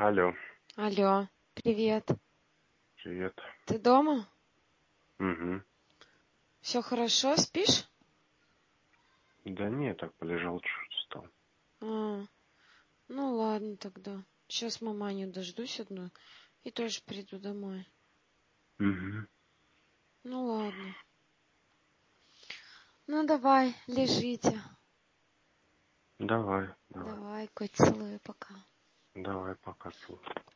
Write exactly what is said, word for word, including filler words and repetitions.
Алло, Алло, привет. привет. Ты дома? Угу. Все хорошо, спишь? Да нет, так полежал, чуть встал. А, ну ладно тогда. Сейчас маманю дождусь одну и тоже приду домой. Угу. Ну ладно. Ну давай, лежите. Давай, давай, Давай, коть, целую, пока. давай, пока, целую.